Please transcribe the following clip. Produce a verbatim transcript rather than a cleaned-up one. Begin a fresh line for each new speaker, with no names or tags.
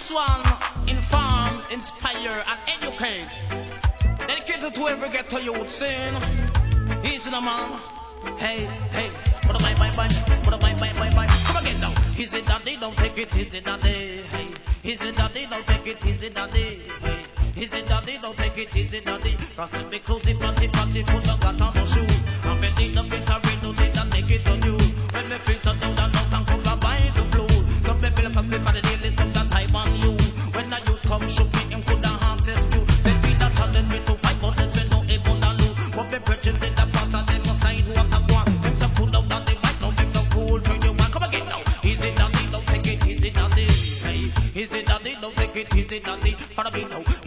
This one informs, inspire, and educate. Dedicated to every ghetto youth scene. Easy the man. Hey, hey. What a bye, bye, bye. What a bye, bye, bye, bye. Come again now. Easy daddy, don't take it easy daddy. Hey. Easy daddy, don't take it easy daddy. Hey. Easy daddy, don't take it easy daddy. Cause if me close it, party, party, put a gat on the shoe. I'm a little bit of red, do this and take it on you. When me feel so down and out and come back by the blue. Some people look up for the daily stuff that I on you. When the youth come, shoot me, him could have answers you. Say be that challenge me to fight, but then we know it won't lose. What be purchased in the